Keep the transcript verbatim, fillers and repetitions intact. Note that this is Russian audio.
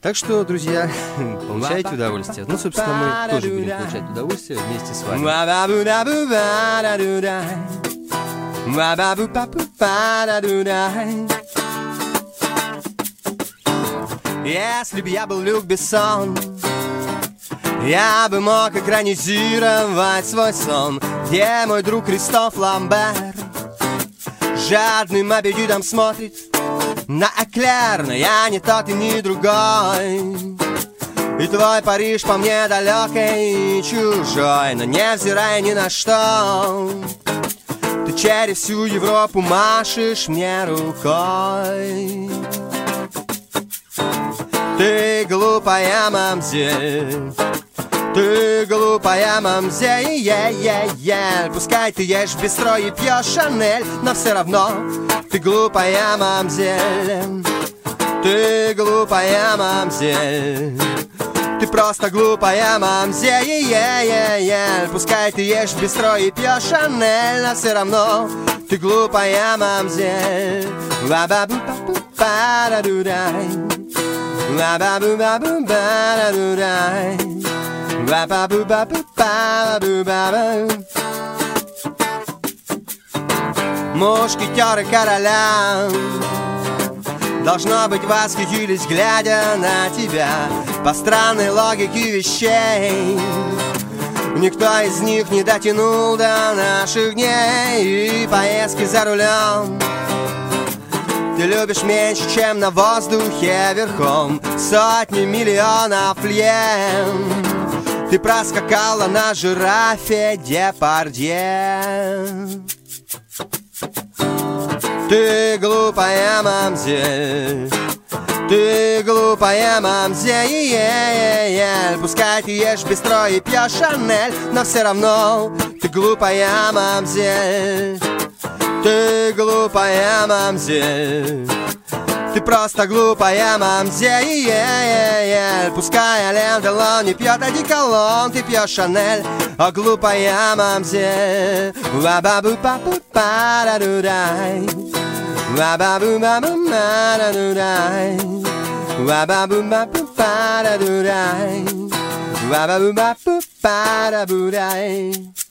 Так что, друзья, получайте удовольствие. Ну, собственно, мы тоже будем получать удовольствие вместе с вами. Если бы я был Люк Бессон, я бы мог экранизировать свой сон, где мой друг Кристоф Ламбер жадным аппетитом смотрит на эклер, но я не тот и не другой. И твой Париж по мне далекий и чужой, но невзирая ни на что, ты через всю Европу машешь мне рукой. Ты глупая мамзель, ты глупая мамзель, е-е-е. Пускай ты ешь бистро и пьешь Шанель, но все равно ты глупая мамзель. Ты глупая мамзель, ты просто глупая мамзель, е-е-е. Пускай ты ешь бистро и пьешь Шанель, но все равно ты глупая мамзель. Ва-ба-бу-ба-бу-ба-да-ду-дай, ва-ба-бу-ба-бу-ба-да-ду-дай, ва-ба-бу-ба-бу-ба-бу-ба-бу. Мушкетеры короля, должно быть, восхитились, глядя на тебя. По странной логике вещей никто из них не дотянул до наших дней. И поездки за рулем ты любишь меньше, чем на воздухе верхом. Сотни миллионов лье ты проскакала на жирафе Депардье. Ты глупая мамзель, ты глупая мамзель, е-е-е. Пускай ты ешь бистро и пьешь Шанель, но все равно ты глупая мамзель. Ты глупая мамзель, ты просто глупая мамзель, е-е-е. Пускай Ален Делон не пьет одеколон, ты пьешь Шанель, о глупая мамзель. Ва-ба-бу-ба-бу-ба-да-ду-дай, ва-ба-бу-ба-бу-ба-да-ду-дай, ва-ба-бу-ба-бу-ба-да-ду-дай, ва-ба-бу-ба-бу-ба-да-ду-дай.